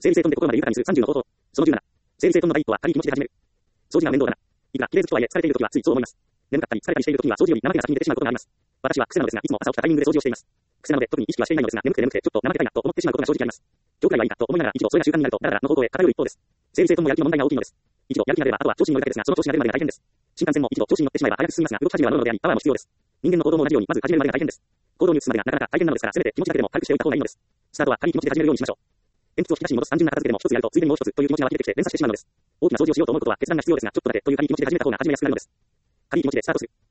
整理整頓で心まで豊かにする30の方法。その17。整理整頓の第一歩は軽い気持ちで始める。掃除は面倒だな。いくら綺麗好きとはいえ疲れている時はついそう思います。眠かったり疲れたりしている時には掃除より怠けな先に出てしまうことがあります。私は癖なのですが、いつも朝起きたタイミングで掃除をしています。癖なので特に意識はしていないのですが、眠くてちょっと怠けたいなと思ってしまうことが正直あります。今日くらいはいいかと思いながら一度それが習慣になると、だらだらの方向へ偏る一方です。整理整頓もやる気の問題が大きいのです。一度やる気が出れば、あとは調子に乗るだけですが、その調子が出るまでが大変です。新幹線も一度調子に乗ってしまえば早く進みますが、動き始めは乗るのであり、パワーも必要です。人間の行動も同じように、まず始めるまでが大変です。行動に移すまでがなかなか大変なのですから、せめて気持ちだけでも軽くしておいた方がいいのです。スタートは軽い気持ちで始めるようにしましょう。鉛筆を引き出しに戻す単純な片付けでも一つやると、ついでにもう一つという気持ちが湧き出てきて連鎖してしまうのです。大きな掃除をしようと思うことは決断が必要ですが、ちょっとだけという軽い気持ちで始めた方が始めやすくなるのです。軽い気持ちでスタートする。